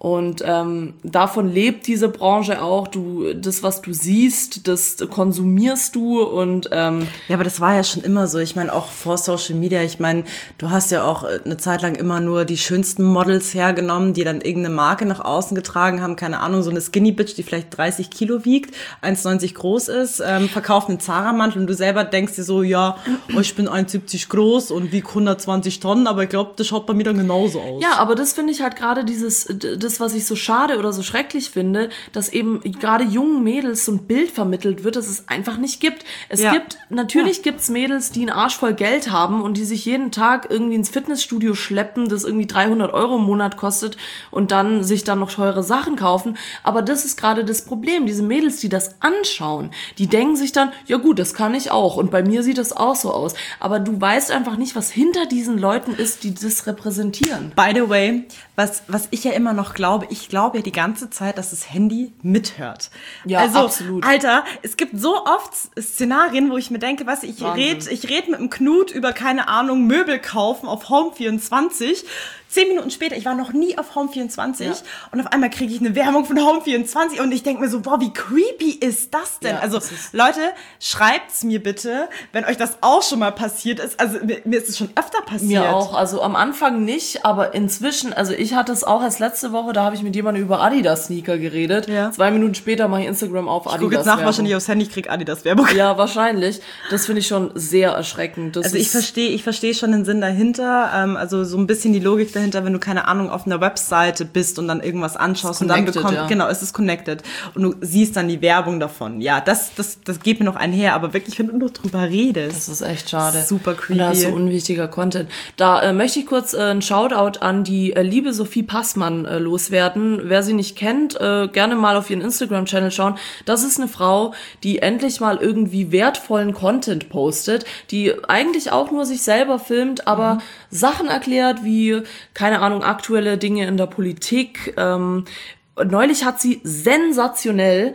Und davon lebt diese Branche auch. Das, was du siehst, das konsumierst du. Und ja, aber das war ja schon immer so. Ich meine, auch vor Social Media, ich meine, du hast ja auch eine Zeit lang immer nur die schönsten Models hergenommen, die dann irgendeine Marke nach außen getragen haben. Keine Ahnung, so eine Skinny Bitch, die vielleicht 30 Kilo wiegt, 1,90 groß ist, verkauft einen Zara-Mantel und du selber denkst dir so, ja, ich bin 1,70 groß und wiege 120 Tonnen, aber ich glaube, das schaut bei mir dann genauso aus. Ja, aber das finde ich halt gerade das, was ich so schade oder so schrecklich finde, dass eben gerade jungen Mädels so ein Bild vermittelt wird, das es einfach nicht gibt. Natürlich gibt's Mädels, die einen Arsch voll Geld haben und die sich jeden Tag irgendwie ins Fitnessstudio schleppen, das irgendwie 300 € im Monat kostet und dann sich dann noch teure Sachen kaufen. Aber das ist gerade das Problem. Diese Mädels, die das anschauen, die denken sich dann, ja gut, das kann ich auch und bei mir sieht das auch so aus. Aber du weißt einfach nicht, was hinter diesen Leuten ist, die das repräsentieren. By the way, was ich ja immer noch glaube, ich glaube ja die ganze Zeit, dass das Handy mithört. Ja, also, absolut. Alter, es gibt so oft Szenarien, wo ich mir denke, was ich red mit dem Knut über, keine Ahnung, Möbel kaufen auf Home24. 10 Minuten später, ich war noch nie auf Home24 und auf einmal kriege ich eine Werbung von Home24 und ich denke mir so, boah, wie creepy ist das denn? Ja, also Leute, schreibt's mir bitte, wenn euch das auch schon mal passiert ist. Also mir ist es schon öfter passiert. Mir auch, also am Anfang nicht, aber inzwischen, also ich hatte es auch erst letzte Woche, da habe ich mit jemandem über Adidas-Sneaker geredet. Ja. 2 Minuten später mache ich Instagram auf Adidas. Ich gucke jetzt nach, wahrscheinlich aufs Handy, ich krieg Adidas-Werbung. Ja, wahrscheinlich. Das finde ich schon sehr erschreckend. Also ich verstehe schon den Sinn dahinter, also so ein bisschen die Logik dahinter, wenn du, keine Ahnung, auf einer Webseite bist und dann irgendwas anschaust und dann genau, es ist connected und du siehst dann die Werbung davon. Ja, das geht mir noch einher, aber wirklich, wenn du nur drüber redest. Das ist echt schade. Super creepy. Und da ist so unwichtiger Content. Da möchte ich kurz einen Shoutout an die liebe Sophie Passmann loswerden. Wer sie nicht kennt, gerne mal auf ihren Instagram-Channel schauen. Das ist eine Frau, die endlich mal irgendwie wertvollen Content postet, die eigentlich auch nur sich selber filmt, aber Sachen erklärt wie, keine Ahnung, aktuelle Dinge in der Politik. Neulich hat sie sensationell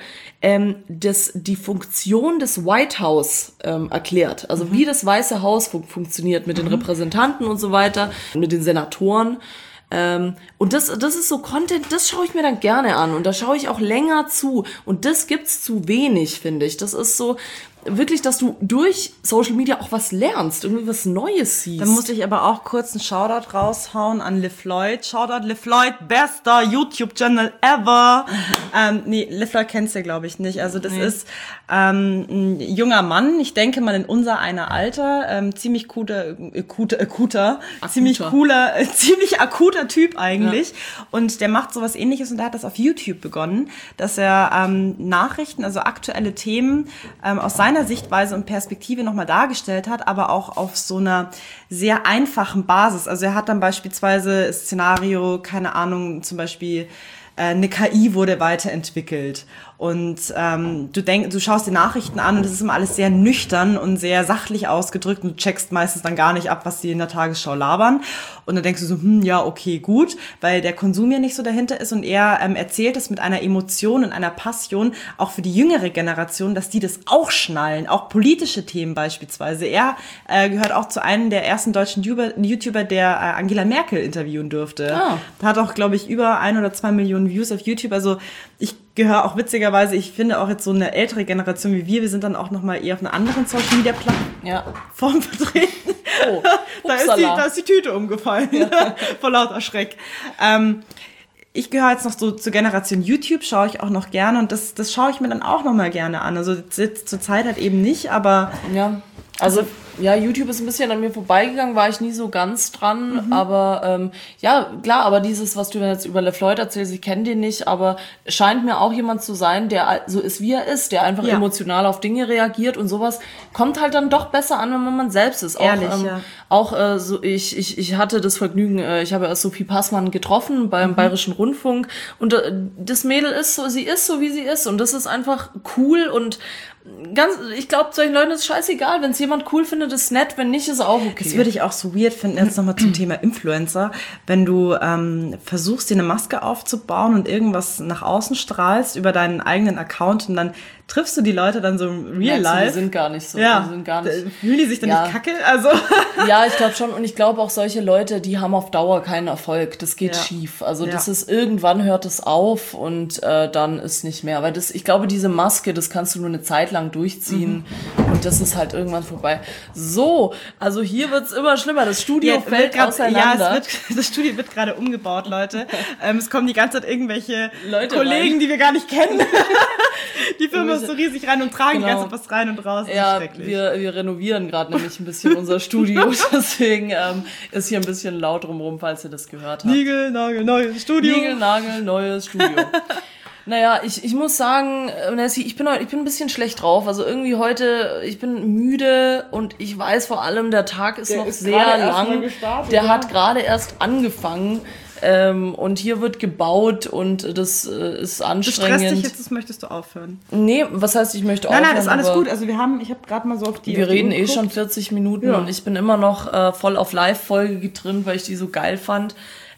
die Funktion des White House erklärt. Also wie das Weiße Haus funktioniert mit den Repräsentanten und so weiter, mit den Senatoren. Und das ist so Content, das schaue ich mir dann gerne an und da schaue ich auch länger zu. Und das gibt's zu wenig, finde ich. Das ist so wirklich, dass du durch Social Media auch was lernst, irgendwie was Neues siehst. Dann muss ich aber auch kurz einen Shoutout raushauen an LeFloid. Shoutout LeFloid, bester YouTube-Channel ever. LeFloid kennst du, glaube ich, nicht. Also das ist ein junger Mann, ich denke mal in unser einer Alter, ziemlich akuter Typ eigentlich. Ja. Und der macht sowas Ähnliches und der hat das auf YouTube begonnen, dass er Nachrichten, also aktuelle Themen aus seiner Sichtweise und Perspektive nochmal dargestellt hat, aber auch auf so einer sehr einfachen Basis. Also er hat dann beispielsweise Szenario, keine Ahnung, zum Beispiel eine KI wurde weiterentwickelt und du schaust die Nachrichten an und es ist immer alles sehr nüchtern und sehr sachlich ausgedrückt und du checkst meistens dann gar nicht ab, was die in der Tagesschau labern und dann denkst du so, ja, okay, gut, weil der Konsum ja nicht so dahinter ist und er erzählt es mit einer Emotion und einer Passion, auch für die jüngere Generation, dass die das auch schnallen, auch politische Themen beispielsweise. Er gehört auch zu einem der ersten deutschen YouTuber, der Angela Merkel interviewen durfte. Da hat auch, glaube ich, über 1 oder 2 Millionen Views auf YouTube, also ich gehöre auch witzigerweise, ich finde auch jetzt so eine ältere Generation wie wir sind dann auch nochmal eher auf einer anderen Social-Media-Plattform vertreten. Oh, da ist die Tüte umgefallen, vor lauter Schreck. Ich gehöre jetzt noch so zur Generation YouTube, schaue ich auch noch gerne und das schaue ich mir dann auch nochmal gerne an. Also zur Zeit halt eben nicht, aber... Ja, also YouTube ist ein bisschen an mir vorbeigegangen, war ich nie so ganz dran, aber klar, aber dieses, was du jetzt über LeFloid erzählst, ich kenne den nicht, aber scheint mir auch jemand zu sein, der so ist, wie er ist, der einfach emotional auf Dinge reagiert und sowas kommt halt dann doch besser an, wenn man selbst ist. Ehrlich, ich hatte das Vergnügen, ich habe erst Sophie Passmann getroffen beim Bayerischen Rundfunk und das Mädel ist so, sie ist so, wie sie ist und das ist einfach cool und ich glaube, solchen Leuten ist es scheißegal, wenn es jemand cool findet, ist nett, wenn nicht, ist auch okay. Das würde ich auch so weird finden, jetzt nochmal zum Thema Influencer, wenn du versuchst, dir eine Maske aufzubauen und irgendwas nach außen strahlst über deinen eigenen Account und dann triffst du die Leute dann so im Real Life. Die sind gar nicht so. Ja, die sind gar nicht, fühlen die sich dann nicht kacke? Also ja, ich glaube schon. Und ich glaube auch solche Leute, die haben auf Dauer keinen Erfolg. Das geht schief. Also das ist, irgendwann hört es auf und dann ist nicht mehr. Weil ich glaube, diese Maske, das kannst du nur eine Zeit lang durchziehen und das ist halt irgendwann vorbei. So, also hier wird's immer schlimmer. Das Studio fällt auseinander. Ja, das Studio wird gerade umgebaut, Leute. Es kommen die ganze Zeit irgendwelche Kollegen rein, die wir gar nicht kennen. Die Firma ist so riesig rein und tragen die ganze Zeit was rein und raus. Das ist schrecklich. Wir renovieren gerade nämlich ein bisschen unser Studio. Deswegen ist hier ein bisschen laut drumherum, falls ihr das gehört habt. Nigelnagel, neues Studio. Nigelnagel, neues Studio. Naja, ich muss sagen, Nessie, ich bin ein bisschen schlecht drauf. Also irgendwie heute, ich bin müde und ich weiß vor allem, der Tag ist noch sehr lang. Der hat gerade erst angefangen. Und hier wird gebaut und das ist anstrengend. Du stresst dich jetzt, das möchtest du aufhören? Nee, was heißt, ich möchte aufhören? Nein, ist alles gut. Also ich habe gerade mal so auf die... Wir reden schon 40 Minuten und ich bin immer noch voll auf Live-Folge getrimmt, weil ich die so geil fand.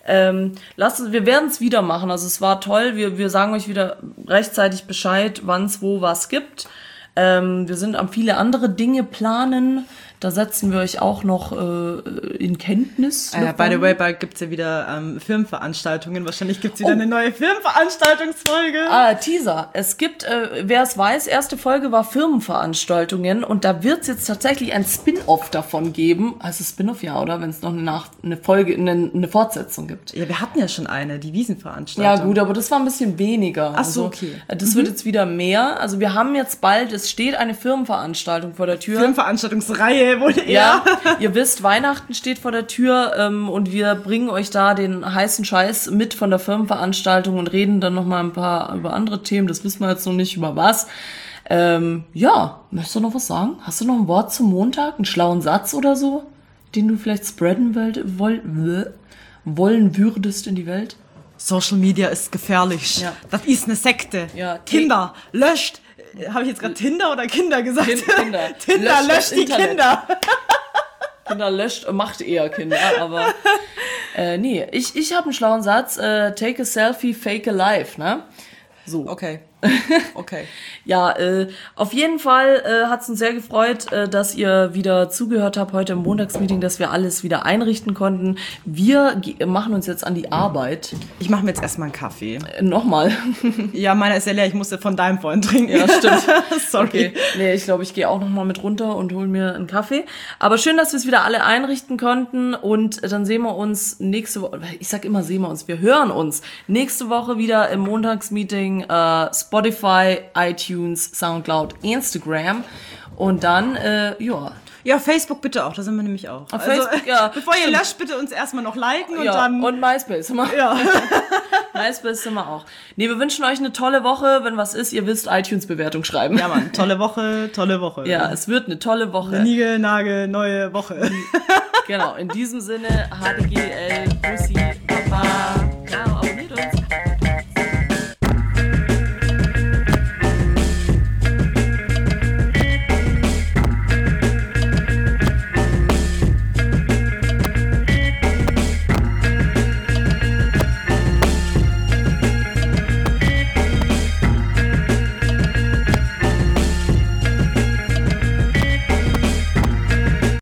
Wir werden es wieder machen. Also es war toll. Wir sagen euch wieder rechtzeitig Bescheid, wann es wo was gibt. Wir sind am viele andere Dinge planen. Da setzen wir euch auch noch in Kenntnis. By the way, bald gibt's ja wieder Firmenveranstaltungen. Wahrscheinlich gibt's wieder eine neue Firmenveranstaltungsfolge. Teaser. Es gibt, wer es weiß, erste Folge war Firmenveranstaltungen und da wird's jetzt tatsächlich ein Spin-off davon geben. Also Spin-off, ja, oder? Wenn es noch eine Folge, eine Fortsetzung gibt. Ja, wir hatten ja schon die Wiesenveranstaltung. Ja gut, aber das war ein bisschen weniger. Ach so, okay. Das wird jetzt wieder mehr. Also wir haben jetzt bald, es steht eine Firmenveranstaltung vor der Tür. Vorbereitet wohl eher. Ja, ihr wisst, Weihnachten steht vor der Tür und wir bringen euch da den heißen Scheiß mit von der Firmenveranstaltung und reden dann nochmal ein paar über andere Themen. Das wissen wir jetzt noch nicht, über was. Ja, möchtest du noch was sagen? Hast du noch ein Wort zum Montag? Einen schlauen Satz oder so, den du vielleicht spreaden wollen würdest in die Welt? Social Media ist gefährlich. Ja. Das ist eine Sekte. Ja, Kinder, löscht. Habe ich jetzt gerade Tinder oder Kinder gesagt? Kinder. Tinder löscht die Kinder. Kinder löscht, macht eher Kinder, aber nee, ich habe einen schlauen Satz. Take a selfie, fake a life, ne? So. Okay. Ja, auf jeden Fall hat's uns sehr gefreut, dass ihr wieder zugehört habt heute im Montagsmeeting, dass wir alles wieder einrichten konnten. Wir machen uns jetzt an die Arbeit. Ich mache mir jetzt erstmal einen Kaffee. Nochmal. Ja, meiner ist ja leer, ich musste von deinem vorhin trinken. Ja, stimmt. Sorry. Okay. Nee, ich glaube, ich gehe auch nochmal mit runter und hole mir einen Kaffee. Aber schön, dass wir es wieder alle einrichten konnten und dann sehen wir uns nächste Woche, ich sag immer sehen wir uns, wir hören uns nächste Woche wieder im Montagsmeeting, Spotify, iTunes, Soundcloud, Instagram und dann, Ja, Facebook bitte auch, da sind wir nämlich auch. Auf Facebook, ja. Bevor ihr löscht, bitte uns erstmal noch liken und dann... Und MySpace. Ja. MySpace sind wir auch. Nee, wir wünschen euch eine tolle Woche. Wenn was ist, ihr wisst, iTunes-Bewertung schreiben. Ja, Mann, tolle Woche. Ja, es wird eine tolle Woche. Eine Nigelnagel, neue Woche. Genau, in diesem Sinne, HDGL, Bussi, Papa.